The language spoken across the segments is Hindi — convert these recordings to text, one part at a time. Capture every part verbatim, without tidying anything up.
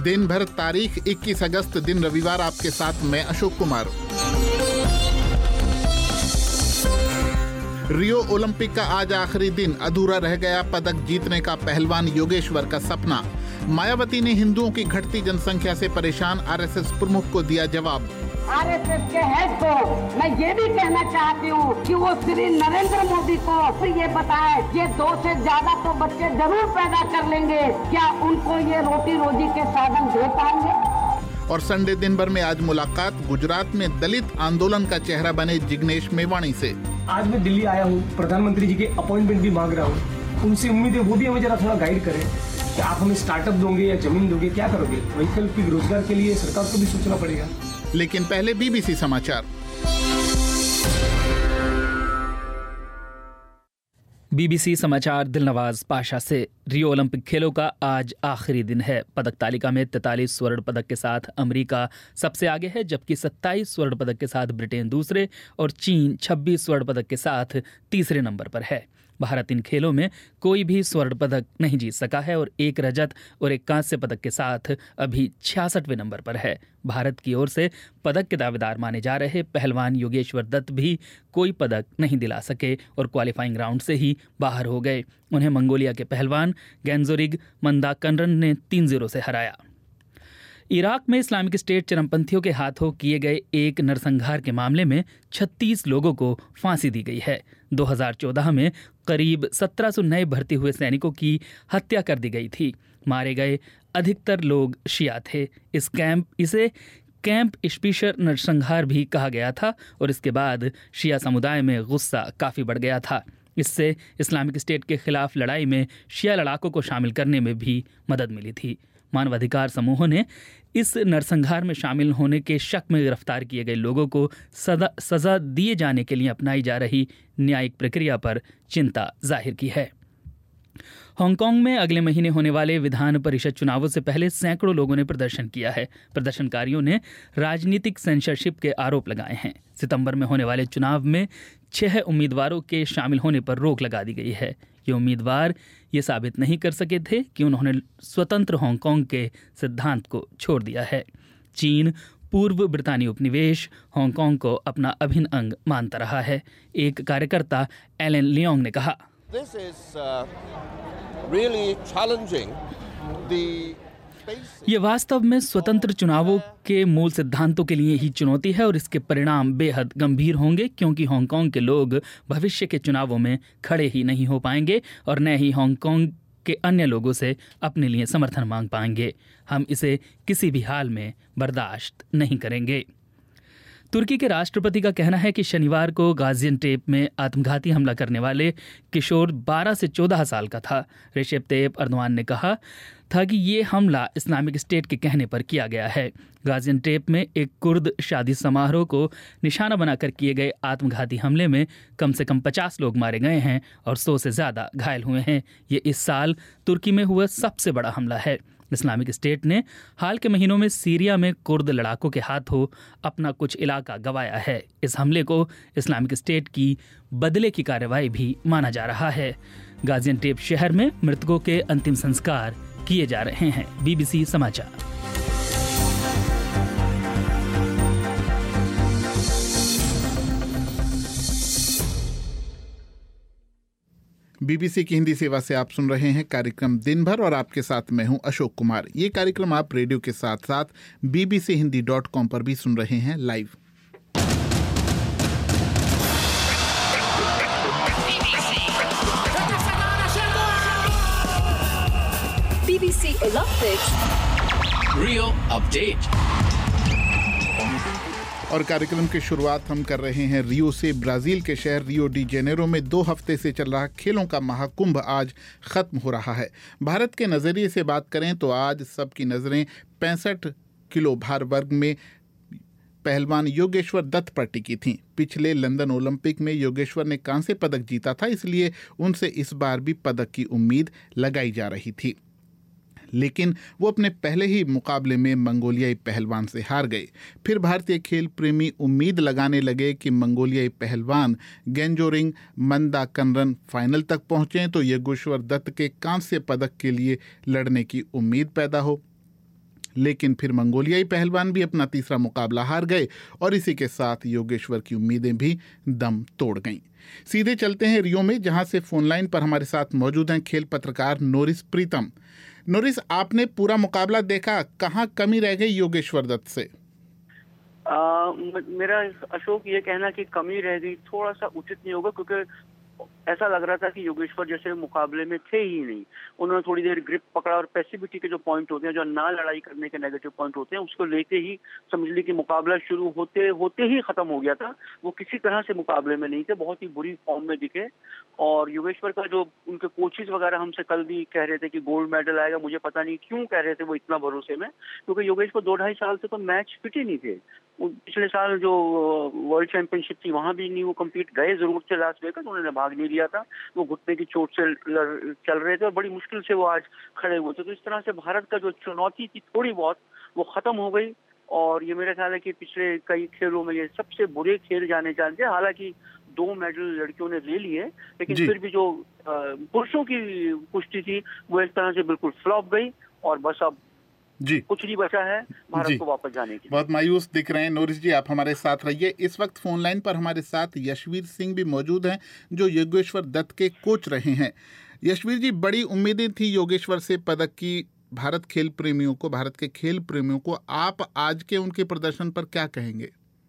दिन भर तारीख इक्कीस अगस्त दिन रविवार, आपके साथ मैं अशोक कुमार। रियो ओलंपिक का आज आखिरी दिन, अधूरा रह गया पदक जीतने का पहलवान योगेश्वर का सपना। मायावती ने हिंदुओं की घटती जनसंख्या से परेशान आरएसएस प्रमुख को दिया जवाब। आरएसएस के हेड को मैं ये भी कहना चाहती हूँ कि वो श्री नरेंद्र मोदी को फिर ये बताए, ये दो से ज्यादा तो बच्चे जरूर पैदा कर लेंगे, क्या उनको ये रोटी रोजी के साधन दे पाएंगे? और संडे दिन भर में आज मुलाकात, गुजरात में दलित आंदोलन का चेहरा बने जिग्नेश मेवाणी से। आज मैं दिल्ली आया हूँ, प्रधानमंत्री जी के अपॉइंटमेंट भी मांग रहा हूँ, उनसे उम्मीद है वो भी हमें जरा थोड़ा गाइड करें कि आप हमें स्टार्टअप दोगे या जमीन दोगे, क्या करोगे? वैकल्पिक रोजगार के लिए सरकार को भी सोचना पड़ेगा। लेकिन पहले बीबीसी समाचार। बीबीसी समाचार दिलनवाज पाशा से। रियो ओलंपिक खेलों का आज आखिरी दिन है। पदक तालिका में तैंतालीस स्वर्ण पदक के साथ अमेरिका सबसे आगे है, जबकि सत्ताईस स्वर्ण पदक के साथ ब्रिटेन दूसरे और चीन छब्बीस स्वर्ण पदक के साथ तीसरे नंबर पर है। भारत इन खेलों में कोई भी स्वर्ण पदक नहीं जीत सका है और एक रजत और एक कांस्य पदक के साथ अभी छियासठवें नंबर पर है। भारत की ओर से पदक के दावेदार माने जा रहे पहलवान योगेश्वर दत्त भी कोई पदक नहीं दिला सके और क्वालिफाइंग राउंड से ही बाहर हो गए। उन्हें मंगोलिया के पहलवान गेंजोरिग मंदाकनरन ने तीन जीरो से हराया। इराक में इस्लामिक स्टेट चरमपंथियों के हाथों किए गए एक नरसंहार के मामले में छत्तीस लोगों को फांसी दी गई है। दो हज़ार चौदह में करीब सत्रह सौ नए भर्ती हुए सैनिकों की हत्या कर दी गई थी। मारे गए अधिकतर लोग शिया थे। इस कैंप इसे कैंप इश्पीशर नरसंहार भी कहा गया था और इसके बाद शिया समुदाय में गुस्सा काफ़ी बढ़ गया था। इससे इस्लामिक स्टेट के खिलाफ लड़ाई में शिया लड़ाकों को शामिल करने में भी मदद मिली थी। मानवाधिकार समूहों ने इस नरसंहार में शामिल होने के शक में गिरफ्तार किए गए लोगों को सदा सजा दिए जाने के लिए अपनाई जा रही न्यायिक प्रक्रिया पर चिंता जाहिर की है। हांगकांग में अगले महीने होने वाले विधान परिषद चुनावों से पहले सैकड़ों लोगों ने प्रदर्शन किया है। प्रदर्शनकारियों ने राजनीतिक सेंसरशिप के आरोप लगाए हैं। सितंबर में होने वाले चुनाव में छह उम्मीदवारों के शामिल होने पर रोक लगा दी गई है। ये उम्मीदवार ये साबित नहीं कर सके थे कि उन्होंने स्वतंत्र हांगकांग के सिद्धांत को छोड़ दिया है। चीन पूर्व ब्रितानी उपनिवेश हांगकांग को अपना अभिन्न अंग मानता रहा है। एक कार्यकर्ता एलन लियोंग ने कहा, This is uh, really challenging the ये वास्तव में स्वतंत्र चुनावों के मूल सिद्धांतों के लिए ही चुनौती है और इसके परिणाम बेहद गंभीर होंगे, क्योंकि हांगकांग के लोग भविष्य के चुनावों में खड़े ही नहीं हो पाएंगे और न ही हांगकांग के अन्य लोगों से अपने लिए समर्थन मांग पाएंगे। हम इसे किसी भी हाल में बर्दाश्त नहीं करेंगे। तुर्की के राष्ट्रपति का कहना है कि शनिवार को गाजियान्टेप में आत्मघाती हमला करने वाले किशोर बारह से चौदह साल का था। रेसेप तैयप अर्दोआन ने कहा था कि ये हमला इस्लामिक स्टेट के कहने पर किया गया है। गाजियान्टेप में एक कुर्द शादी समारोह को निशाना बनाकर किए गए आत्मघाती हमले में कम से कम पचास लोग मारे गए हैं और सौ से ज़्यादा घायल हुए हैं। ये इस साल तुर्की में हुआ सबसे बड़ा हमला है। इस्लामिक स्टेट ने हाल के महीनों में सीरिया में कुर्द लड़ाकों के हाथों अपना कुछ इलाका गंवाया है। इस हमले को इस्लामिक स्टेट की बदले की कार्रवाई भी माना जा रहा है। गाजियान्टेप शहर में मृतकों के अंतिम संस्कार किए जा रहे हैं। बीबीसी समाचार। बीबीसी की हिंदी सेवा से आप सुन रहे हैं कार्यक्रम दिन भर और आपके साथ मैं हूं अशोक कुमार। ये कार्यक्रम आप रेडियो के साथ साथ बीबीसी हिंदी डॉट कॉम पर भी सुन रहे हैं live. BBC Olympics Rio update. और कार्यक्रम की शुरुआत हम कर रहे हैं रियो से। ब्राजील के शहर रियो डी जेनेरो में दो हफ्ते से चल रहा खेलों का महाकुंभ आज ख़त्म हो रहा है। भारत के नज़रिए से बात करें तो आज सबकी नज़रें पैंसठ किलो भार वर्ग में पहलवान योगेश्वर दत्त पर टिकी थीं। पिछले लंदन ओलंपिक में योगेश्वर ने कांस्य पदक जीता था, इसलिए उनसे इस बार भी पदक की उम्मीद लगाई जा रही थी। लेकिन वो अपने पहले ही मुकाबले में मंगोलियाई पहलवान से हार गए। फिर भारतीय खेल प्रेमी उम्मीद लगाने लगे कि मंगोलियाई पहलवान गेंजोरिंग मंदाकनरन फाइनल तक पहुंचे तो योगेश्वर दत्त के कांस्य पदक के लिए लड़ने की उम्मीद पैदा हो। लेकिन फिर मंगोलियाई पहलवान भी अपना तीसरा मुकाबला हार गए और इसी के साथ योगेश्वर की उम्मीदें भी दम तोड़ गईं। सीधे चलते हैं रियो में, जहां से फोनलाइन पर हमारे साथ मौजूद हैं खेल पत्रकार नोरिस प्रीतम। नोरिस, आपने पूरा मुकाबला देखा, कहां कमी रह गई योगेश्वर दत्त से? आ, मेरा अशोक ये कहना कि कमी रह गई थोड़ा सा उचित नहीं होगा, क्योंकि ऐसा लग रहा था कि योगेश्वर जैसे मुकाबले में थे ही नहीं। उन्होंने थोड़ी देर ग्रिप पकड़ा और पैसिविटी के जो पॉइंट होते हैं, जो ना लड़ाई करने के नेगेटिव पॉइंट होते हैं, उसको लेते ही समझ ली कि मुकाबला शुरू होते होते ही खत्म हो गया था। वो किसी तरह से मुकाबले में नहीं थे, बहुत ही बुरी फॉर्म में दिखे। और योगेश्वर का जो उनके कोचेज वगैरह हमसे कल भी कह रहे थे कि गोल्ड मेडल आएगा, मुझे पता नहीं क्यों कह रहे थे वो इतना भरोसे में, क्योंकि योगेश्वर दो ढाई साल से तो मैच फिट ही नहीं थे। पिछले साल जो वर्ल्ड चैंपियनशिप थी वहां भी नहीं वो कम्पीट गए जरूर थे लास वेगास, उन्होंने भाग नहीं लिया था। वो घुटने की चोट से चल रहे थे और बड़ी मुश्किल से वो आज खड़े हुए थे। तो इस तरह से भारत का जो चुनौती थी थोड़ी बहुत वो खत्म हो गई। और ये मेरा ख्याल है कि पिछले कई खेलों में ये सबसे बुरे खेल जाने जानते हैं। हालांकि दो मेडल लड़कियों ने ले लिए, लेकिन फिर भी जो पुरुषों की कुश्ती थी वो इस तरह से बिल्कुल फ्लॉप गई और बस अब जी कुछ नहीं बचा है भारत को वापस जाने की। बहुत मायूस दिख रहे हैं नोरिस जी, आप हमारे साथ रहिए। इस वक्त फोन लाइन पर हमारे साथ यशवीर सिंह भी मौजूद हैं, जो योगेश्वर दत्त के कोच रहे हैं। यशवीर जी, बड़ी उम्मीदें थी योगेश्वर से पदक की भारत खेल प्रेमियों को, भारत के खेल प्रेमियों को। आप आज के उनके प्रदर्शन पर क्या कहेंगे?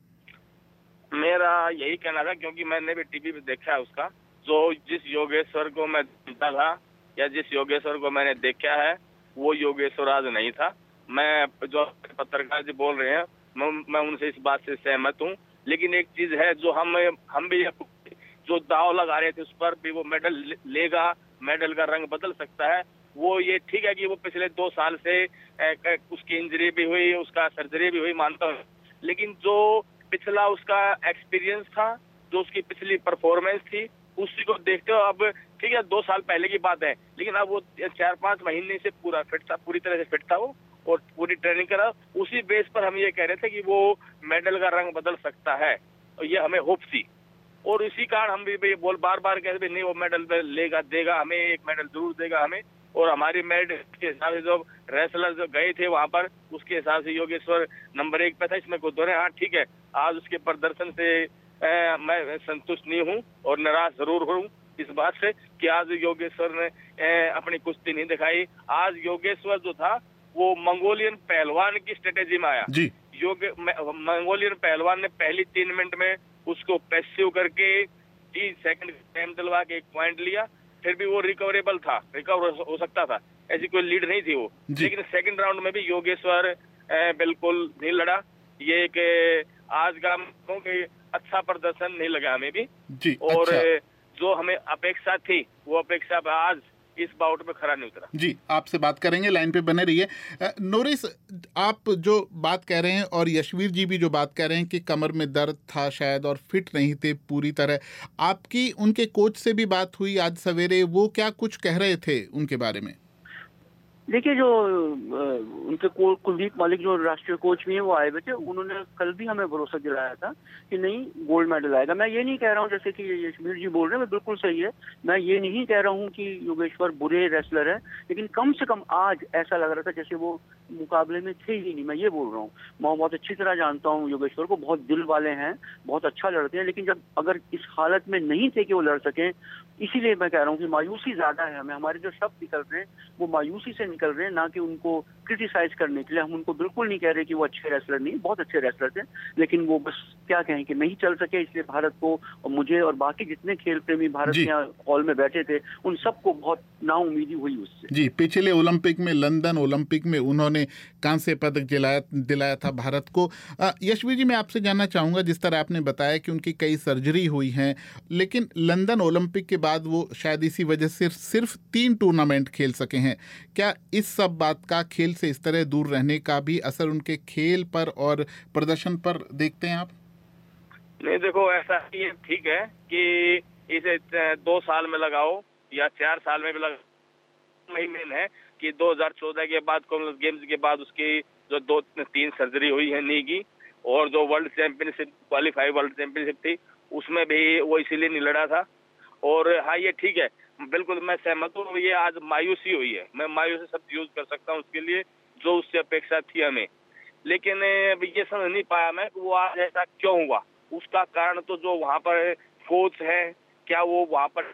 मेरा यही कहना था, क्योंकि मैंने भी टीवी पे देखा है उसका, जो जिस योगेश्वर को मैं देखता था या जिस योगेश्वर को मैंने देखा है वो योगेश्वर आज नहीं था। मैं जो पत्रकार जी बोल रहे हैं मैं, मैं उनसे इस बात से सहमत हूँ। लेकिन एक चीज है जो हम हम भी जो दाव लगा रहे थे उस पर भी वो मेडल लेगा, मेडल का रंग बदल सकता है। वो ये ठीक है कि वो पिछले दो साल से ए, उसकी इंजरी भी हुई, उसका सर्जरी भी हुई, मानता हूँ। लेकिन जो पिछला उसका एक्सपीरियंस था, जो उसकी पिछली परफॉर्मेंस थी, उसी को देखते हो अब ठीक है दो साल पहले की बात है, लेकिन अब वो चार पांच महीने से पूरा फिट था, पूरी तरह से फिट था वो और पूरी ट्रेनिंग करा। उसी बेस पर हम ये कह रहे थे कि वो मेडल का रंग बदल सकता है और ये हमें होप थी। और इसी कारण हम भी बोल बार बार कहते नहीं वो मेडल लेगा, देगा हमें, एक मेडल जरूर देगा हमें। और हमारी मेडल के हिसाब से जो रेसलर जो गए थे वहां पर, उसके हिसाब से योगेश्वर नंबर एक पे था, इसमें कोई दो हाँ ठीक है। आज उसके प्रदर्शन से ए, मैं संतुष्ट नहीं हूँ और निराश जरूर हूँ इस बात से कि आज योगेश्वर ने ए, अपनी कुश्ती नहीं दिखाई। आज योगेश्वर जो था वो मंगोलियन पहलवान की स्ट्रेटेजी में आया जी। योग मंगोलियन पहलवान ने पहली तीन मिनट में उसको पैसिव करके तीस सेकंड टाइम दिलवा के एक पॉइंट लिया, फिर भी वो रिकवरेबल था, रिकवर हो सकता था, ऐसी कोई लीड नहीं थी वो। लेकिन सेकंड राउंड में भी योगेश्वर बिल्कुल नहीं लड़ा। ये एक आज का अच्छा प्रदर्शन नहीं लगा हमें भी जी। और अच्छा। जो हमें अपेक्षा थी वो अपेक्षा आज इस बाउट में खरा नहीं उतरा जी। आपसे बात करेंगे, लाइन पे बने रहिए। नोरिस, आप जो बात कह रहे हैं और यशवीर जी भी जो बात कह रहे हैं कि कमर में दर्द था शायद और फिट नहीं थे पूरी तरह, आपकी उनके कोच से भी बात हुई आज सवेरे, वो क्या कुछ कह रहे थे उनके बारे में? देखिए, जो उनके कुलदीप मालिक जो राष्ट्रीय कोच भी हैं वो आए हुए थे, उन्होंने कल भी हमें भरोसा दिलाया था कि नहीं गोल्ड मेडल आएगा। मैं ये नहीं कह रहा हूँ जैसे कि यशवीर जी बोल रहे हैं, बिल्कुल सही है, मैं ये नहीं कह रहा हूँ कि योगेश्वर बुरे रेसलर है, लेकिन कम से कम आज ऐसा लग रहा था जैसे वो मुकाबले में थे ही नहीं। मैं ये बोल रहा हूँ, मैं बहुत अच्छी तरह जानता हूँ योगेश्वर को, बहुत दिल वाले हैं, बहुत अच्छा लड़ते हैं, लेकिन जब अगर इस हालत में नहीं थे कि वो लड़ सकें, इसीलिए मैं कह रहा हूँ कि मायूसी ज्यादा है हमें। हमारे जो शब्द निकल रहे हैं वो मायूसी से निकल रहे हैं, ना कि उनको क्रिटिसाइज करने के लिए। हम उनको बिल्कुल नहीं कह रहे कि वो अच्छे रेसलर नहीं, बहुत अच्छे रेसलर थे, लेकिन वो बस क्या कहें कि नहीं चल सके, इसलिए भारत को और मुझे और बाकी जितने खेल प्रेमी भारत के हॉल में बैठे थे उन सबको बहुत नाउम्मीदी हुई उससे जी। पिछले ओलंपिक में, लंदन ओलंपिक में उन्होंने कांस्य पदक दिलाया दिलाया था भारत को। यशवीर जी, मैं आपसे जानना चाहूंगा, जिस तरह आपने बताया कि उनकी कई सर्जरी हुई हैं, लेकिन लंदन ओलंपिक के बाद वो शायद इसी वजह से सिर्फ तीन टूर्नामेंट खेल सके हैं। क्या इस सब बात का, खेल से इस तरह दूर रहने का भी असर उनके खेल पर और प्रदर्शन पर देखते हैं आप? नहीं, देखो ऐसा ही ठीक है कि इसे दो साल में लगाओ या चार साल में भी लगाओ। वही मेन है कि दो हज़ार चौदह के बाद कॉमनवेल्थ गेम्स के बाद उसकी जो दो तीन सर्जरी हुई है नी की, और जो world championship qualify world championship थी उसमें भी वो इसीलिए नहीं लड़ा था। और हाँ, ये ठीक है, बिल्कुल मैं सहमत हूँ, ये आज मायूसी हुई है, मैं मायूसी शब्द यूज कर सकता हूँ उसके लिए। जो उससे अपेक्षा थी हमें, लेकिन ये समझ नहीं पाया मैं कि वो आज ऐसा क्यों हुआ। उसका कारण तो जो वहाँ पर कोच है, क्या वो वहाँ पर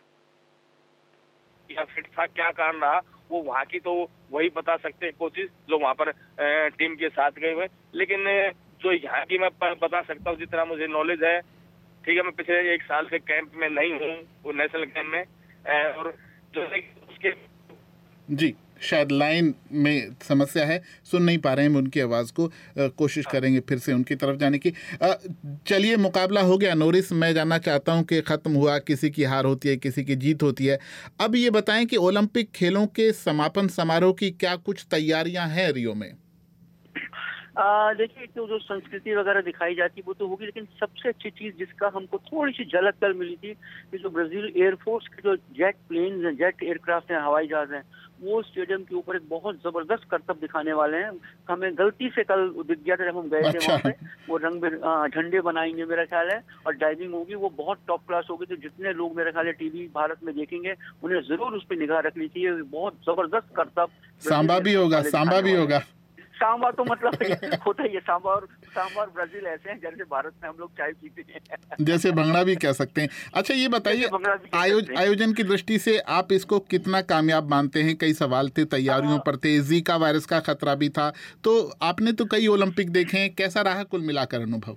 या फिट था, क्या कारण रहा, वो वहाँ की तो वही बता सकते हैं कोचेस जो वहाँ पर टीम के साथ गए हुए। लेकिन जो यहाँ की मैं बता सकता हूँ जितना मुझे नॉलेज है, ठीक है, मैं पिछले एक साल से कैंप में नहीं हूँ, वो नेशनल कैंप में, और जो उसके जी शायद लाइन में समस्या है, सुन नहीं पा रहे हैं उनकी आवाज़ को, आ, कोशिश करेंगे फिर से उनकी तरफ जाने की। चलिए, मुकाबला हो गया नोरिस, मैं जानना चाहता हूं कि ख़त्म हुआ, किसी की हार होती है, किसी की जीत होती है। अब ये बताएं कि ओलंपिक खेलों के समापन समारोह की क्या कुछ तैयारियां हैं रियो में? देखिए, तो जो संस्कृति वगैरह दिखाई जाती वो तो होगी, लेकिन सबसे अच्छी चीज जिसका हमको थोड़ी सी झलक कल मिली थी कि जो ब्राजील एयरफोर्स के जो जेट प्लेन्स हैं, जेट एयरक्राफ्ट हैं, हवाई जहाज हैं, वो स्टेडियम के ऊपर एक बहुत जबरदस्त करतब दिखाने वाले हैं। हमें गलती से कल दिख गया था जब हम गए थे अच्छा। वहाँ पे। वो रंग झंडे बनाएंगे मेरा ख्याल है, और डाइविंग होगी, वो बहुत टॉप क्लास होगी। तो जितने लोग मेरा ख्याल है टीवी भारत में देखेंगे, उन्हें जरूर उस पर निगाह रखनी चाहिए। बहुत जबरदस्त करतब। सांबा भी होगा, सांबा भी होगा। सांबा तो मतलब होता ही है, सांबा और सांबा और ब्राजील ऐसे हैं जैसे भारत में हम लोग चाय पीते हैं, जैसे भंगड़ा भी कह सकते हैं। अच्छा, ये बताइए, आयो, आयोजन की दृष्टि से आप इसको कितना कामयाब मानते हैं? कई सवाल थे, तैयारियों पर थे, जीका वायरस का खतरा भी था, तो आपने तो कई ओलंपिक देखे हैं, कैसा रहा कुल मिलाकर अनुभव?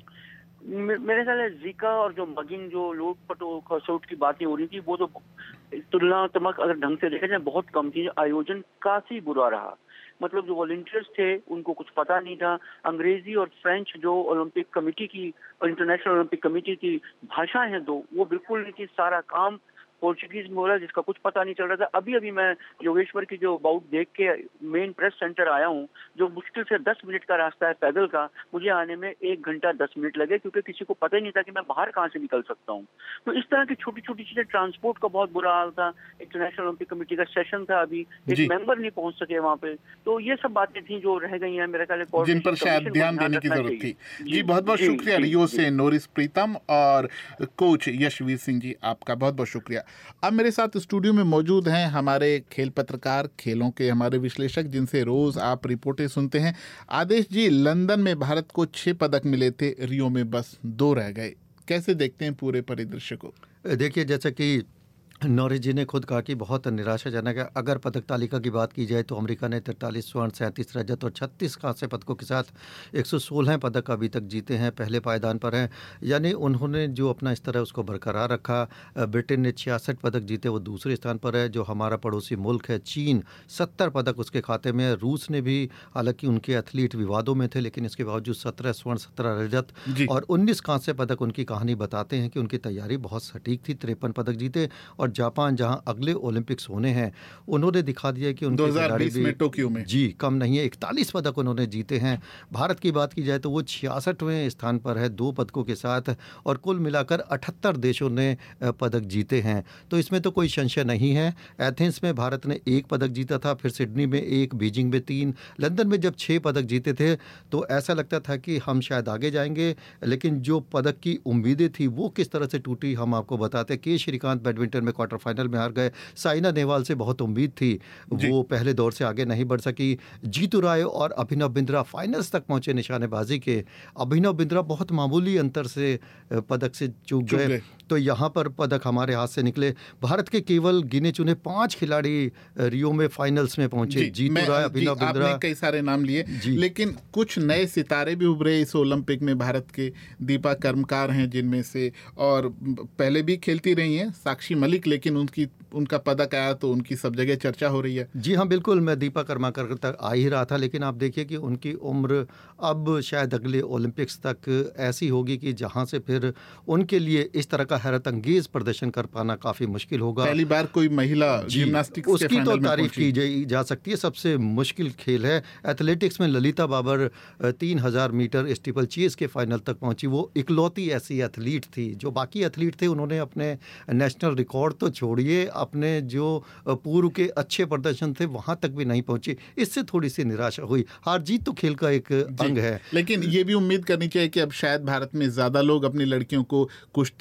मेरे ख्याल है जीका और जो मगिंग जो लोग पटो कसौट की बातें हो रही थी, वो तो तुलनात्मक अगर ढंग से देखा जाए बहुत कम थी। आयोजन काफी बुरा रहा, मतलब जो वॉलंटियर्स थे उनको कुछ पता नहीं था। अंग्रेजी और फ्रेंच जो ओलंपिक कमेटी की, इंटरनेशनल ओलंपिक कमेटी की भाषाएं हैं दो, वो बिल्कुल नहीं थी। सारा काम पोर्चुगीज में हो रहा है जिसका कुछ पता नहीं चल रहा था। अभी अभी मैं योगेश्वर की जो बाउट देख के मेन प्रेस सेंटर आया हूँ, जो मुश्किल से दस मिनट का रास्ता है पैदल का, मुझे आने में एक घंटा दस मिनट लगे, क्योंकि किसी को पता ही नहीं था कि मैं बाहर कहाँ से निकल सकता हूँ। तो इस तरह की छोटी छोटी चीजें, ट्रांसपोर्ट का बहुत बुरा हाल था। इंटरनेशनल ओलंपिक कमेटी का सेशन था, अभी एक मेंबर नहीं पहुंच सके वहाँ पे। तो ये सब बातें थी जो रह गई हैं मेरे ख्याल, जिन पर शायद ध्यान देने की जरूरत थी। जी, बहुत बहुत शुक्रिया रियो से नोरिस प्रीतम और कोच यशवीर सिंह जी, आपका बहुत बहुत शुक्रिया। अब मेरे साथ स्टूडियो में मौजूद हैं हमारे खेल पत्रकार, खेलों के हमारे विश्लेषक, जिनसे रोज आप रिपोर्टें सुनते हैं। आदेश जी, लंदन में भारत को छह पदक मिले थे, रियो में बस दो रह गए, कैसे देखते हैं पूरे परिदृश्य को? देखिए, जैसा कि नोरिस जी ने खुद कहा कि बहुत निराशाजनक है। अगर पदक तालिका की बात की जाए तो अमेरिका ने तैंतालीस स्वर्ण, सैंतीस रजत और छत्तीस कांस्य पदकों के साथ एक सौ सोलह पदक अभी तक जीते हैं, पहले पायदान पर हैं। यानी उन्होंने जो अपना स्तर है उसको बरकरार रखा। ब्रिटेन ने छियासठ पदक जीते, वो दूसरे स्थान पर है। जो हमारा पड़ोसी मुल्क है चीन, सत्तर पदक उसके खाते में है। रूस ने भी, हालांकि उनके एथलीट विवादों में थे, लेकिन इसके बावजूद सत्रह स्वर्ण, सत्रह रजत और उन्नीस कांस्य पदक उनकी कहानी बताते हैं कि उनकी तैयारी बहुत सटीक थी। तिरपन पदक जीते। और जापान, जहां अगले ओलंपिक्स होने हैं, उन्होंने दिखा दिया कि उनके दो हज़ार बीस में टोक्यो में जी कम नहीं है, इकतालीस पदक उन्होंने जीते हैं। भारत की बात की जाए तो वो छियासठवें स्थान पर है, दो पदकों के साथ, और कुल मिलाकर अठहत्तर देशों ने पदक जीते हैं। तो इसमें तो कोई संशय नहीं है। एथेंस में भारत ने एक पदक जीता था, फिर सिडनी में एक, बीजिंग में तीन, लंदन में जब छः पदक जीते थे तो ऐसा लगता था कि हम शायद आगे जाएंगे, लेकिन जो पदक की उम्मीदें थी वो किस तरह से टूटी हम आपको बताते। के श्रीकांत बैडमिंटन में क्वार्टर फाइनल में हार गए। साइना नेहवाल से बहुत उम्मीद थी, वो पहले दौर से आगे नहीं बढ़ सकी। जीतू राय और अभिनव बिंद्रा फाइनल्स तक पहुंचे निशानेबाजी के। अभिनव बिंद्रा बहुत मामूली अंतर से पदक से चूक गए, तो यहाँ पर पदक हमारे हाथ से निकले। भारत के केवल गिने चुने पांच खिलाड़ी रियो में फाइनल्स में पहुंचे। जीतू राय, अभिनव बिंद्रा, आपने कई सारे नाम लिए, लेकिन कुछ नए सितारे भी उभरे इस ओलंपिक में। भारत के दीपा कर्मकार हैं जिनमें से, और पहले भी खेलती रही हैं साक्षी मलिक, लेकिन उनकी उनका पदक आया तो उनकी सब जगह चर्चा हो रही है। जी हाँ, बिल्कुल, मैं दीपा कर्माकर तक आ ही रहा था, लेकिन आप देखिए कि उनकी उम्र अब शायद अगले ओलंपिक्स तक ऐसी होगी कि जहां से फिर उनके लिए इस तरह का हैरत अंगेज प्रदर्शन कर पाना काफ़ी मुश्किल होगा। पहली बार कोई महिला जिम्नास्टिक्स उसकी तो तारीफ की जा सकती है। सबसे मुश्किल खेल है। एथलेटिक्स में ललिता बाबर तीन हजार मीटर स्टीपल चेस के फाइनल तक पहुंची। वो इकलौती ऐसी एथलीट थी। जो बाकी एथलीट थे उन्होंने अपने नेशनल रिकॉर्ड तो छोड़िए, अपने जो पूर्व के अच्छे प्रदर्शन थे वहां तक भी नहीं पहुंचे। इससे थोड़ी सी निराशा हुई। हार जीत तो खेल का एक अंग है, लेकिन ये भी उम्मीद करनी चाहिए कि अब शायद भारत में ज्यादा लोग अपनी लड़कियों को कुश्ती में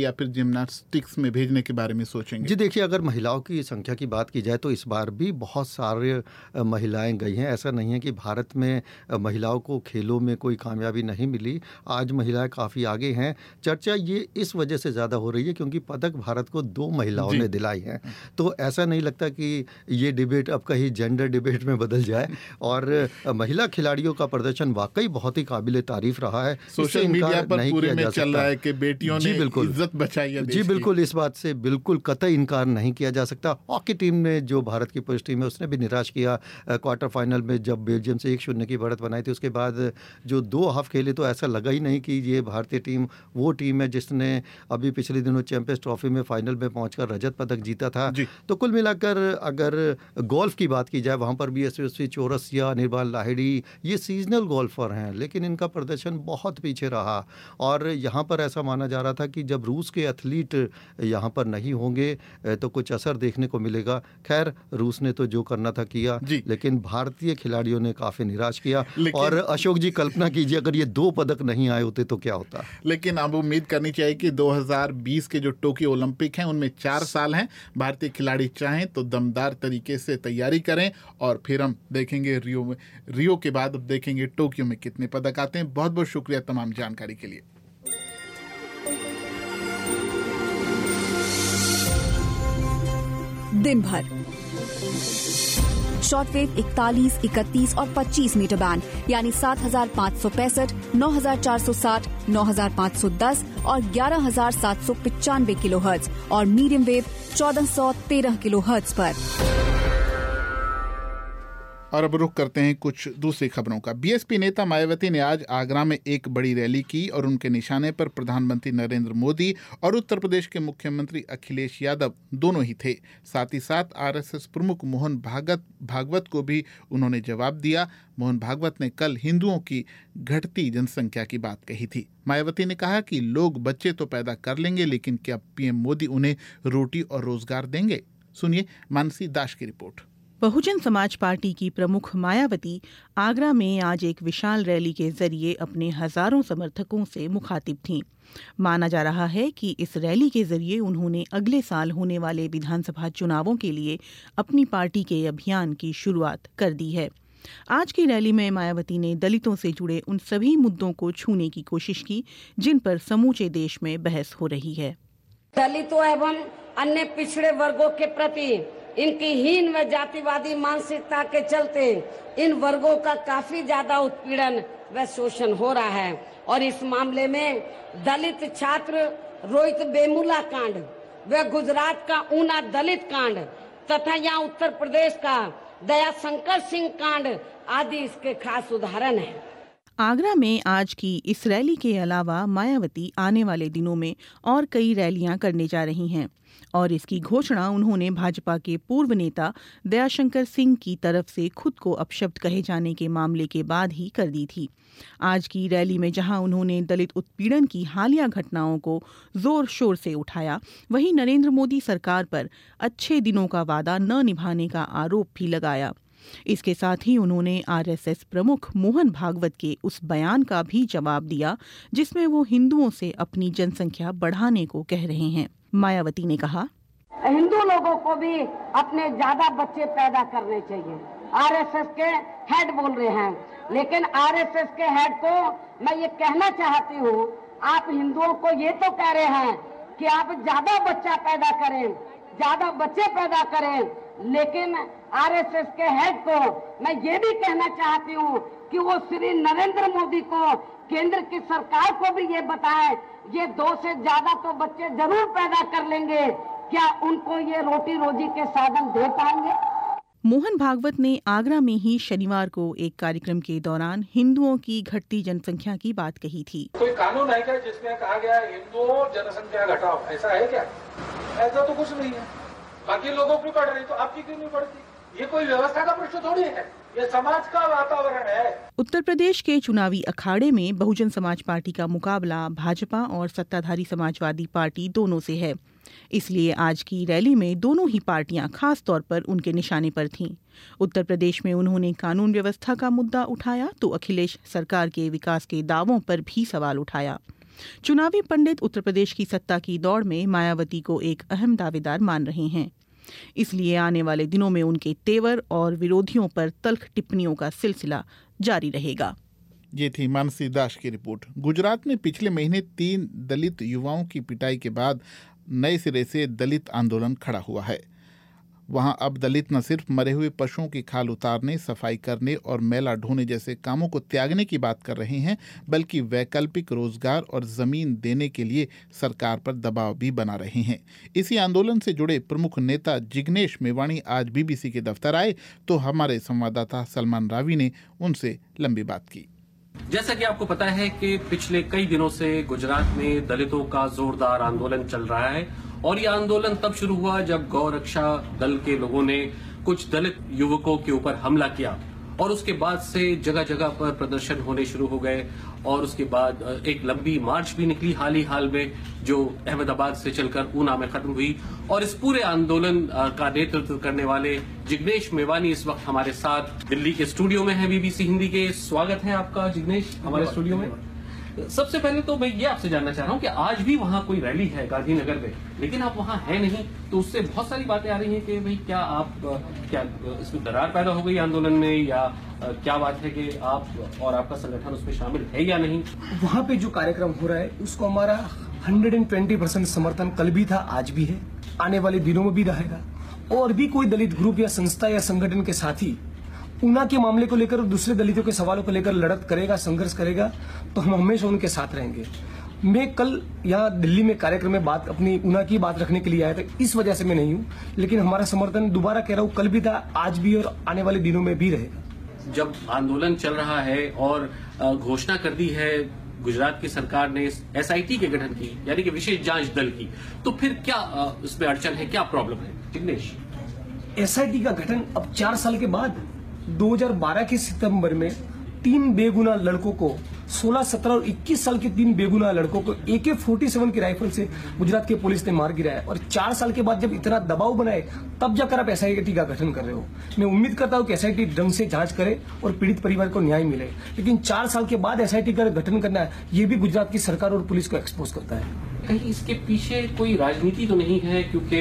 या फिर जिम्नास्टिक्स में भेजने के बारे में सोचेंगे? जी देखिए, अगर महिलाओं की संख्या की बात की जाए तो इस बार भी बहुत सारे महिलाएं गई हैं। ऐसा नहीं है कि भारत में महिलाओं को खेलों में कोई कामयाबी नहीं मिली। आज महिलाएं काफ़ी आगे हैं। चर्चा ये इस वजह से ज़्यादा हो रही है क्योंकि पदक भारत को दो महिलाओं ने दिलाई हैं। तो ऐसा नहीं लगता कि ये डिबेट अब कहीं जेंडर डिबेट में बदल जाए। और महिला खिलाड़ियों का प्रदर्शन वाकई बहुत ही काबिल तारीफ रहा है। सोशल मीडिया पर पूरे में चल रहा है कि बेटियों ने इज्जत बचाई है। जी बिल्कुल, इस बात से बिल्कुल कतई इनकार नहीं किया जा सकता। हॉकी टीम ने, जो भारत की पुरुष टीम है, उसने भी निराश किया। क्वार्टर फाइनल में जब बेल्जियम से एक शून्य की बढ़त बनाई थी, उसके बाद जो दो हाफ खेले तो ऐसा लगा ही नहीं कि ये भारतीय टीम वो टीम है जिसने अभी पिछले दिनों चैंपियंस ट्रॉफी में फाइनल में पहुंचकर रजत पदक जीता था। तो कुल मिलाकर अगर गोल्फ की बात की जाए, वहां पर भी यशस्वी चौरसिया, निर्बाल लाहिड़ी, ये सीजनल गोल्फर हैं, लेकिन इनका प्रदर्शन बहुत पीछे रहा। और यहाँ पर ऐसा माना जा रहा था कि जब रूस के एथलीट यहाँ पर नहीं होंगे तो कुछ असर देखने को मिलेगा। खैर, रूस ने तो जो करना था किया, लेकिन भारतीय खिलाड़ियों ने काफी निराश किया। और अशोक जी, कल्पना कीजिए अगर ये दो पदक नहीं आए होते तो क्या होता। लेकिन अब उम्मीद करनी चाहिए कि दो हज़ार बीस के जो टोक्यो ओलंपिक हैं उनमें चार साल हैं। भारतीय खिलाड़ी चाहें तो दमदार तरीके से तैयारी करें और फिर हम देखेंगे रियो में, रियो के बाद अब देखेंगे टोक्यो में कितने पदक आते हैं। बहुत बहुत शुक्रिया तमाम जानकारी के लिए। दिन भर शॉर्टवेव इकतालीस, इकतीस और पच्चीस मीटर बैंड यानी सात हजार पाँच सौ पैंसठ, नौ हजार चार सौ साठ, नौ हजार पाँच सौ दस और ग्यारह हजार सात सौ पचानवे किलो हर्ट्ज और मीडियम वेव चौदह सौ तेरह किलो हर्ट्ज पर। और अब रुख करते हैं कुछ दूसरी खबरों का। बीएसपी नेता मायावती ने आज आगरा में एक बड़ी रैली की और उनके निशाने पर प्रधानमंत्री नरेंद्र मोदी और उत्तर प्रदेश के मुख्यमंत्री अखिलेश यादव दोनों ही थे। साथ ही साथ आरएसएस प्रमुख मोहन भागवत भागवत को भी उन्होंने जवाब दिया। मोहन भागवत ने कल हिंदुओं की घटती जनसंख्या की बात कही थी। मायावती ने कहा कि लोग बच्चे तो पैदा कर लेंगे, लेकिन क्या पीएम मोदी उन्हें रोटी और रोजगार देंगे? सुनिए मानसी दास की रिपोर्ट। बहुजन समाज पार्टी की प्रमुख मायावती आगरा में आज एक विशाल रैली के जरिए अपने हजारों समर्थकों से मुखातिब थीं। माना जा रहा है कि इस रैली के जरिए उन्होंने अगले साल होने वाले विधानसभा चुनावों के लिए अपनी पार्टी के अभियान की शुरुआत कर दी है। आज की रैली में मायावती ने दलितों से जुड़े उन सभी मुद्दों को छूने की कोशिश की जिन पर समूचे देश में बहस हो रही है। दलितों एवं अन्य पिछड़े वर्गों के प्रति इनकी हीन व जातिवादी मानसिकता के चलते इन वर्गों का काफी ज्यादा उत्पीड़न व शोषण हो रहा है। और इस मामले में दलित छात्र रोहित वेमुला कांड व गुजरात का ऊना दलित कांड तथा यहाँ उत्तर प्रदेश का दयाशंकर सिंह कांड आदि इसके खास उदाहरण हैं। आगरा में आज की इस रैली के अलावा मायावती आने वाले दिनों में और कई रैलियां करने जा रही हैं और इसकी घोषणा उन्होंने भाजपा के पूर्व नेता दयाशंकर सिंह की तरफ से खुद को अपशब्द कहे जाने के मामले के बाद ही कर दी थी। आज की रैली में जहां उन्होंने दलित उत्पीड़न की हालिया घटनाओं को जोर शोर से उठाया, वहीं नरेंद्र मोदी सरकार पर अच्छे दिनों का वादा न निभाने का आरोप भी लगाया। इसके साथ ही उन्होंने आरएसएस प्रमुख मोहन भागवत के उस बयान का भी जवाब दिया जिसमें वो हिंदुओं से अपनी जनसंख्या बढ़ाने को कह रहे हैं। मायावती ने कहा, हिंदू लोगों को भी अपने ज्यादा बच्चे पैदा करने चाहिए। आरएसएस के हेड बोल रहे हैं, लेकिन आरएसएस के हेड को मैं ये कहना चाहती हूँ, आप हिंदुओं को ये तो कह रहे हैं कि आप ज्यादा बच्चा पैदा करें, ज्यादा बच्चे पैदा करें, लेकिन आरएसएस के हेड को मैं ये भी कहना चाहती हूँ कि वो श्री नरेंद्र मोदी को, केंद्र की सरकार को भी ये बताएं, ये दो से ज्यादा तो बच्चे जरूर पैदा कर लेंगे, क्या उनको ये रोटी रोजी के साधन दे पाएंगे? मोहन भागवत ने आगरा में ही शनिवार को एक कार्यक्रम के दौरान हिंदुओं की घटती जनसंख्या की बात कही थी। कोई कानून है क्या जिसमें कहा गया हिंदुओं जनसंख्या घटाओ? ऐसा है क्या? ऐसा तो कुछ नहीं है। बाकी लोगों की बढ़ रही तो आपकी क्यों नहीं बढ़ती? ये कोई व्यवस्था का प्रश्न थोड़ी है, ये समाज का वातावरण है। उत्तर प्रदेश के चुनावी अखाड़े में बहुजन समाज पार्टी का मुकाबला भाजपा और सत्ताधारी समाजवादी पार्टी दोनों से है। इसलिए आज की रैली में दोनों ही पार्टियां खास तौर पर उनके निशाने पर थीं। उत्तर प्रदेश में उन्होंने कानून व्यवस्था का मुद्दा उठाया तो अखिलेश सरकार के विकास के दावों पर भी सवाल उठाया। चुनावी पंडित उत्तर प्रदेश की सत्ता की दौड़ में मायावती को एक अहम दावेदार मान रहे हैं। इसलिए आने वाले दिनों में उनके तेवर और विरोधियों पर तल्ख टिप्पणियों का सिलसिला जारी रहेगा। ये थी मानसी दास की रिपोर्ट। गुजरात में पिछले महीने तीन दलित युवाओं की पिटाई के बाद नए सिरे से दलित आंदोलन खड़ा हुआ है। वहां अब दलित न सिर्फ मरे हुए पशुओं की खाल उतारने, सफाई करने और मैला ढोने जैसे कामों को त्यागने की बात कर रहे हैं, बल्कि वैकल्पिक रोजगार और जमीन देने के लिए सरकार पर दबाव भी बना रहे हैं। इसी आंदोलन से जुड़े प्रमुख नेता जिग्नेश मेवाणी आज बीबीसी के दफ्तर आए तो हमारे संवाददाता सलमान रावी ने उनसे लंबी बात की। जैसा कि आपको पता है कि पिछले कई दिनों से गुजरात में दलितों का जोरदार आंदोलन चल रहा है और ये आंदोलन तब शुरू हुआ जब गौ रक्षा दल के लोगों ने कुछ दलित युवकों के ऊपर हमला किया और उसके बाद से जगह जगह पर प्रदर्शन होने शुरू हो गए और उसके बाद एक लंबी मार्च भी निकली हाल ही हाल में, जो अहमदाबाद से चलकर ऊना में खत्म हुई। और इस पूरे आंदोलन का नेतृत्व करने वाले जिग्नेश मेवाणी इस वक्त हमारे साथ दिल्ली के स्टूडियो में हैं, बीबीसी हिंदी के। स्वागत है आपका जिग्नेश हमारे स्टूडियो में। सबसे पहले तो मैं ये आपसे जानना चाह रहा हूँ कि आज भी वहाँ कोई रैली है गांधीनगर में, लेकिन आप वहाँ हैं नहीं, तो उससे बहुत सारी बातें आ रही हैं कि भाई क्या आप क्या इसमें दरार पैदा हो गई आंदोलन में, या क्या बात है कि आप और आपका संगठन उसमें शामिल है या नहीं? वहाँ पे जो कार्यक्रम हो रहा है उसको हमारा एक सौ बीस परसेंट समर्थन कल भी था, आज भी है, आने वाले दिनों में भी रहेगा। और भी कोई दलित ग्रुप या संस्था या संगठन के साथी ऊना के मामले को लेकर और दूसरे दलितों के सवालों को लेकर लड़त करेगा, संघर्ष करेगा, तो हम हमेशा उनके साथ रहेंगे। मैं कल यहाँ दिल्ली में कार्यक्रम में बात अपनी ऊना की बात रखने के लिए आया था, इस वजह से मैं नहीं हूँ, लेकिन हमारा समर्थन दोबारा कह रहा हूँ कल भी था, आज भी और आने वाले दिनों में भी रहेगा। जब आंदोलन चल रहा है और घोषणा कर दी है गुजरात की सरकार ने एसआईटी के गठन की, यानी कि विशेष जांच दल की, तो फिर क्या इसमें अड़चन है, क्या प्रॉब्लम है जिग्नेश? एसआईटी का गठन अब चार साल के बाद दो हज़ार बारह के सितंबर में तीन बेगुनाह लड़कों को, सोलह, सत्रह और इक्कीस साल के तीन बेगुनाह लड़कों को ए के सैंतालीस की राइफल से गुजरात की पुलिस ने मार गिराया। और चार साल के बाद जब इतना दबाव बनाए तब जाकर आप एसआईटी का गठन कर रहे हो। मैं उम्मीद करता हूं कि एसआईटी ढंग से जांच करे और पीड़ित परिवार को न्याय मिले, लेकिन चार साल के बाद एसआईटी का गठन करना ये भी गुजरात की सरकार और पुलिस को एक्सपोज करता है। कहीं इसके पीछे कोई राजनीति तो नहीं है? क्योंकि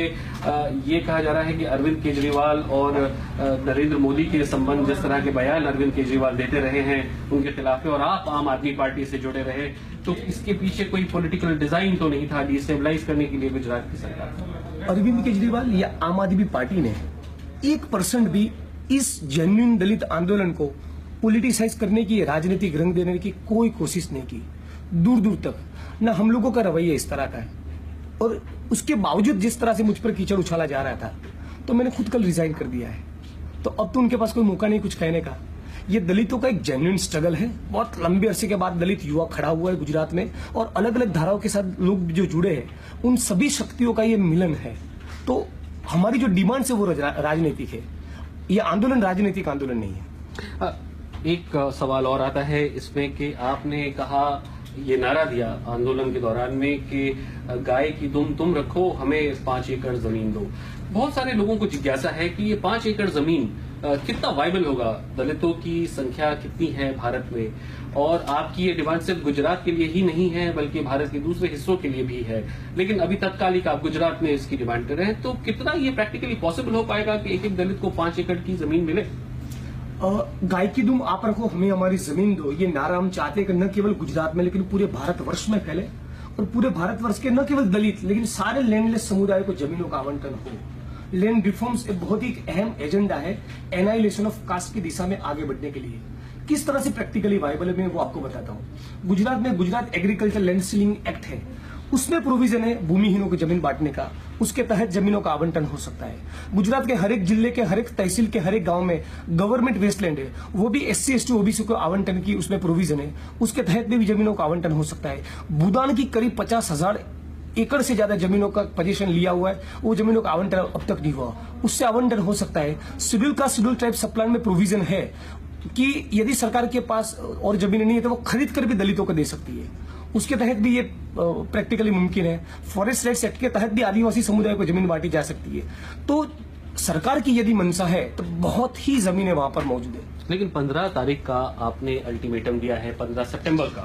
ये कहा जा रहा है कि अरविंद केजरीवाल और नरेंद्र मोदी के संबंध, जिस तरह के बयान अरविंद केजरीवाल देते रहे हैं उनके खिलाफ है, और आप आम आदमी पार्टी से जुड़े रहे, तो इसके पीछे कोई पॉलिटिकल डिजाइन तो नहीं था डिस्टेबलाइज करने के लिए गुजरात की सरकार? अरविंद केजरीवाल या आम आदमी पार्टी ने एक परसेंट भी इस जेन्युइन दलित आंदोलन को पॉलिटिसाइज करने की, राजनीतिक रंग देने की कोई कोशिश नहीं की, दूर दूर तक। ना हम लोगों का रवैया इस तरह का है, और उसके बावजूद जिस तरह से मुझ पर कीचड़ उछाला जा रहा था, तो मैंने खुद कल रिजाइन कर दिया है। तो अब तो उनके पास कोई मौका नहीं कुछ कहने का। ये दलितों का एक जेन्युइन स्ट्रगल है, बहुत लंबे अरसे के बाद दलित युवा खड़ा हुआ है गुजरात में, और अलग अलग धाराओं के साथ लोग जो जुड़े हैं, उन सभी शक्तियों का ये मिलन है। तो हमारी जो डिमांड है वो राजनीतिक है, ये आंदोलन राजनीतिक आंदोलन नहीं है। एक सवाल और आता है इसमें कि आपने कहा, ये नारा दिया आंदोलन के दौरान में कि गाय की दुम तुम रखो, हमें पांच एकड़ जमीन दो। बहुत सारे लोगों को जिज्ञासा है कि ये पांच एकड़ जमीन कितना वायबल होगा, दलितों की संख्या कितनी है भारत में, और आपकी ये डिमांड सिर्फ गुजरात के लिए ही नहीं है बल्कि भारत के दूसरे हिस्सों के लिए भी है, लेकिन अभी तत्कालिक आप गुजरात में इसकी डिमांड कर रहे हैं, तो कितना ये प्रैक्टिकली पॉसिबल हो पाएगा कि एक एक दलित को पांच एकड़ की जमीन मिले? गाय की दुम आप रखो, हमें हमारी जमीन दो, ये नारा हम चाहते हैं कि न केवल गुजरात में लेकिन पूरे भारतवर्ष में फैले, और पूरे भारतवर्ष के न केवल दलित लेकिन सारे लैंडलेस समुदाय को जमीनों का आवंटन हो। लैंड रिफॉर्म्स एक बहुत ही अहम एजेंडा है एनाइलेशन ऑफ कास्ट की दिशा में आगे बढ़ने के लिए। किस तरह से प्रैक्टिकली वायबल है मैं वो आपको बताता हूँ। गुजरात में Gujarat agriculture land ceiling act है, उसमें प्रोविजन है भूमिहीनों को जमीन बांटने का, उसके तहत जमीनों का आवंटन हो सकता है। गुजरात के हर एक जिले के हर एक तहसील के हर एक गांव में गवर्नमेंट वेस्टलैंड है, वो भी S C S T OBC को आवंटन की उसमें प्रोविजन है, उसके तहत भी जमीनों का आवंटन हो सकता है। भूदान की करीब पचास हजार एकड़ से ज्यादा जमीनों का पोजीशन लिया हुआ है, वो जमीनों का आवंटन अब तक नहीं हुआ, उससे आवंटन हो सकता है। शेड्यूल का शेड्यूल ट्राइब सब प्लान में प्रोविजन है कि यदि सरकार के पास और जमीन नहीं है तो वो खरीद कर भी दलितों को दे सकती है, उसके तहत भी ये प्रैक्टिकली मुमकिन है। फॉरेस्ट राइट्स एक्ट के तहत भी आदिवासी समुदाय को जमीन बांटी जा सकती है। तो सरकार की यदि मंशा है तो बहुत ही जमीनें वहां पर मौजूद है। लेकिन पंद्रह तारीख का आपने अल्टीमेटम दिया है, पंद्रह सितंबर का,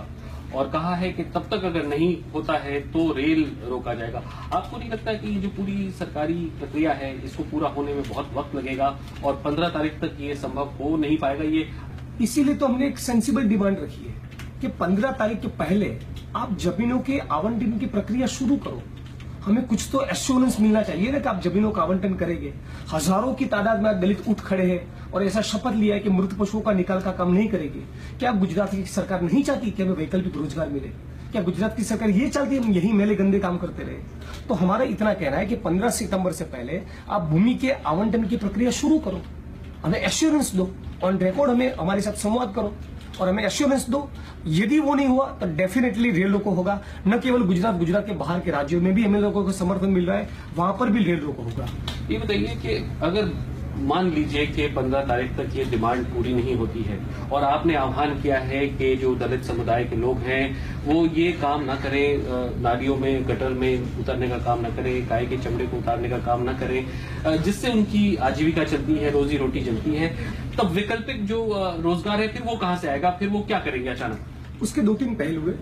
और कहा है कि तब तक अगर नहीं होता है तो रेल रोका जाएगा। आपको नहीं लगता कि ये जो पूरी सरकारी प्रक्रिया है इसको पूरा होने में बहुत वक्त लगेगा और पंद्रह तारीख तक ये संभव हो नहीं पाएगा? ये इसीलिए तो हमने एक सेंसिबल डिमांड रखी है कि पंद्रह तारीख के पहले आप जमीनों के आवंटन की प्रक्रिया शुरू करो। हमें कुछ तो एश्योरेंस मिलना चाहिए ना कि आप जमीनों का आवंटन करेंगे। हजारों की तादाद में दलित उठ खड़े हैं और ऐसा शपथ लिया है कि मृत पशुओं का निकाल का काम नहीं करेंगे। क्या गुजरात की सरकार नहीं चाहती कि हमें वैकल्पिक रोजगार मिले? क्या गुजरात की सरकार ये चाहती है हम यही मेले गंदे काम करते रहे? तो हमारा इतना कहना है कि पंद्रह सितंबर से पहले आप भूमि के आवंटन की प्रक्रिया शुरू करो, हमें एश्योरेंस दो, ऑन रिकॉर्ड हमें हमारे साथ संवाद करो और हमें एश्योरेंस दो। यदि वो नहीं हुआ तो डेफिनेटली रेल रोको होगा। न केवल गुजरात गुजरात के बाहर के राज्यों में भी हमें लोगों को समर्थन मिल रहा है, वहां पर भी रेल रोको होगा। ये बताइए कि अगर मान लीजिए कि पंद्रह तारीख तक ये डिमांड पूरी नहीं होती है और आपने आह्वान किया है कि जो दलित समुदाय के लोग हैं वो ये काम ना करें, नालियों में गटर में उतरने का काम ना करें, गाय के चमड़े को उतारने का काम ना करें, जिससे उनकी आजीविका चलती है, रोजी रोटी चलती है, तब वैकल्पिक जो रोजगार है फिर वो कहां से आएगा? फिर वो क्या करेंगे अचानक? उसके दो तीन पहलू है।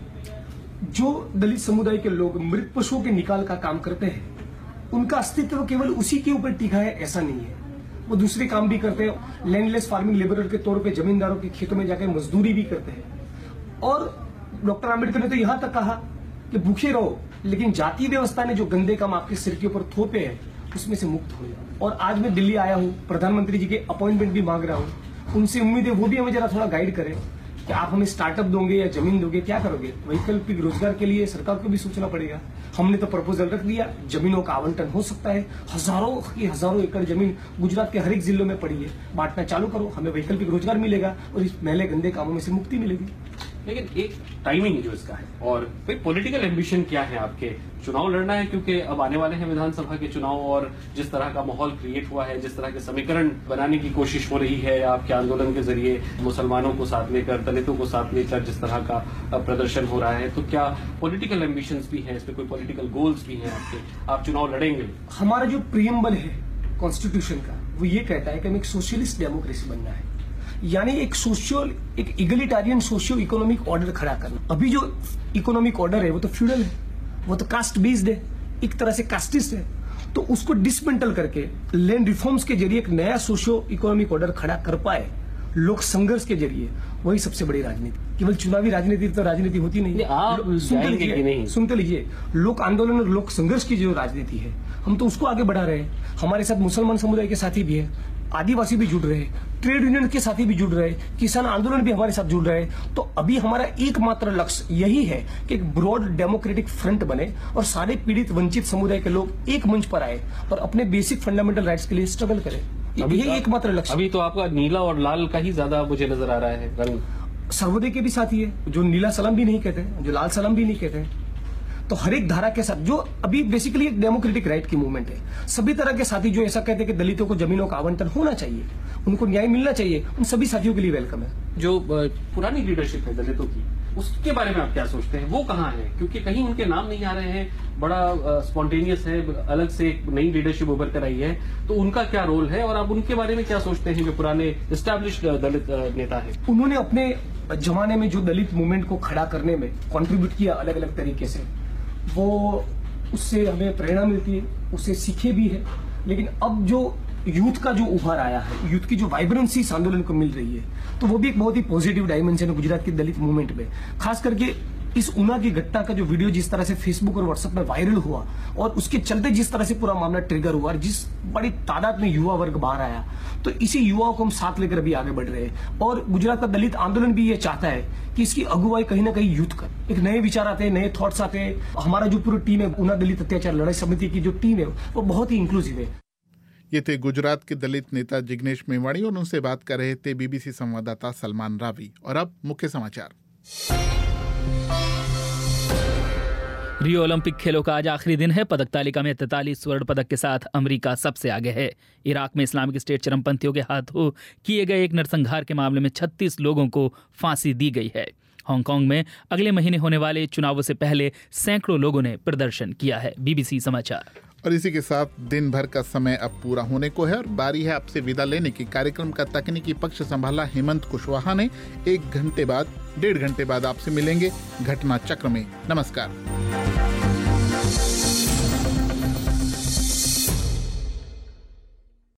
जो दलित समुदाय के लोग मृत पशुओं के निकाल का काम करते हैं उनका अस्तित्व केवल उसी के ऊपर टिका है ऐसा नहीं है। वो दूसरे काम भी करते हैं, लैंडलेस फार्मिंग लेबरर के तौर पे जमींदारों के खेतों में जाकर मजदूरी भी करते हैं। और डॉक्टर आम्बेडकर ने तो यहां तक कहा कि भूखे रहो लेकिन जाति व्यवस्था ने जो गंदे काम आपके सिर के ऊपर थोपे हैं उसमें से मुक्त हो जाओ। और आज मैं दिल्ली आया हूं, प्रधानमंत्री जी के अपॉइंटमेंट भी मांग रहा हूं, उनसे उम्मीद है वो भी हमें जरा थोड़ा गाइड करें कि आप हमें स्टार्टअप दोगे या जमीन दोगे, क्या करोगे? वैकल्पिक रोजगार के लिए सरकार को भी सोचना पड़ेगा। हमने तो प्रपोजल रख दिया, जमीनों का आवंटन हो सकता है, हजारों की हजारों एकड़ जमीन गुजरात के हर एक जिलों में पड़ी है, बांटना चालू करो, हमें वैकल्पिक रोजगार मिलेगा और इस मैले गंदे कामों में से मुक्ति मिलेगी। लेकिन एक टाइमिंग जो इसका है और कोई पॉलिटिकल एम्बिशन क्या है आपके? चुनाव लड़ना है क्योंकि अब आने वाले हैं विधानसभा के चुनाव और जिस तरह का माहौल क्रिएट हुआ है, जिस तरह के समीकरण बनाने की कोशिश हो रही है आपके आंदोलन के जरिए, मुसलमानों को साथ लेकर, दलितों को साथ लेकर जिस तरह का प्रदर्शन हो रहा है, तो क्या पॉलिटिकल एम्बिशंस भी हैं इसमें? कोई पॉलिटिकल गोल्स भी हैं आपके? आप चुनाव लड़ेंगे? हमारा जो प्रियम्बल है कॉन्स्टिट्यूशन का वो ये कहता है कि हमें एक सोशलिस्ट डेमोक्रेसी बनना है, यानी एक सोशियल एक इगलिटारियन सोशियो इकोनॉमिक ऑर्डर खड़ा करना। अभी जो इकोनॉमिक ऑर्डर है वो तो फ्यूडल है, वो तो कास्ट बेस्ड है, एक तरह से कास्टिस्ट है। तो उसको डिसमेंटल करके लैंड रिफॉर्म्स के जरिए एक नया सोशियो इकोनॉमिक ऑर्डर खड़ा कर पाए लोक संघर्ष के जरिए, वही सबसे बड़ी राजनीति। केवल चुनावी राजनीति तो राजनीति होती नहीं है। सुनते लीजिए, लोक आंदोलन और लोक संघर्ष की जो राजनीति है हम तो उसको आगे बढ़ा रहे हैं। हमारे साथ मुसलमान समुदाय के साथी भी है, आदिवासी भी जुड़ रहे हैं, ट्रेड यूनियन के साथी भी जुड़ रहे हैं, किसान आंदोलन भी हमारे साथ जुड़ रहे हैं। तो अभी हमारा एकमात्र लक्ष्य यही है कि एक ब्रॉड डेमोक्रेटिक फ्रंट बने और सारे पीड़ित वंचित समुदाय के लोग एक मंच पर आए और अपने बेसिक फंडामेंटल राइट्स के लिए स्ट्रगल करें। अभी यही एकमात्र लक्ष्य। अभी तो आपका नीला और लाल का ही ज्यादा मुझे नजर आ रहा है रंग। सर्वोदय के भी साथी है जो नीला सलाम भी नहीं कहते, जो लाल सलाम भी नहीं कहते। तो हर एक धारा के साथ जो अभी बेसिकली एक डेमोक्रेटिक राइट की मूवमेंट है, सभी तरह के साथी जो ऐसा कहते हैं कि दलितों को जमीनों का आवंटन होना चाहिए, उनको न्याय मिलना चाहिए, उन सभी साथियों के लिए वेलकम है। जो पुरानी लीडरशिप है दलितों की, उसके बारे में आप क्या सोचते हैं? वो कहाँ है? क्योंकि कहीं उनके नाम नहीं आ रहे हैं, बड़ा स्पॉन्टेनियस है, अलग से एक नई लीडरशिप उभर कर आई है, तो उनका क्या रोल है और आप उनके बारे में क्या सोचते हैं जो पुराने एस्टैब्लिश्ड दलित नेता है? उन्होंने अपने जमाने में जो दलित मूवमेंट को खड़ा करने में कॉन्ट्रीब्यूट किया अलग अलग तरीके से, वो उससे हमें प्रेरणा मिलती है, उससे सीखे भी है। लेकिन अब जो यूथ का जो उभार आया है, यूथ की जो वाइब्रेंसी इस आंदोलन को मिल रही है, तो वो भी एक बहुत ही पॉजिटिव डायमेंशन है गुजरात की दलित मूवमेंट में। खास करके इस ऊना की घटना का जो वीडियो जिस तरह से फेसबुक और व्हाट्सएप में वायरल हुआ और उसके चलते जिस तरह से पूरा मामला ट्रिगर हुआ, जिस बड़ी तादाद में युवा वर्ग बाहर आया, तो इसी युवाओं को हम साथ लेकर अभी आगे बढ़ रहे हैं। और गुजरात का दलित आंदोलन भी ये चाहता है कि इसकी अगुवाई कहीं ना कहीं यूथ कर, एक नए विचार आते हैं, नए थॉट्स आते हैं। हमारा जो पूरी टीम है ऊना दलित अत्याचार लड़ाई समिति की जो टीम है वो बहुत ही इंक्लूसिव है। ये थे गुजरात के दलित नेता जिग्नेश मेवाणी और उनसे बात कर रहे थे बीबीसी संवाददाता सलमान रावी। और अब मुख्य समाचार। रियो ओलंपिक खेलों का आज आखिरी दिन है। पदक तालिका में तैंतालीस स्वर्ण पदक के साथ अमेरिका सबसे आगे है। इराक में इस्लामिक स्टेट चरमपंथियों के हाथों किए गए एक नरसंहार के मामले में छत्तीस लोगों को फांसी दी गई है। हांगकांग में अगले महीने होने वाले चुनावों से पहले सैकड़ों लोगों ने प्रदर्शन किया है। बीबीसी समाचार। और इसी के साथ दिन भर का समय अब पूरा होने को है और बारी है आपसे विदा लेने की। कार्यक्रम का तकनीकी पक्ष संभाला हेमंत कुशवाहा ने। एक घंटे बाद डेढ़ घंटे बाद आपसे मिलेंगे घटना चक्र में। नमस्कार।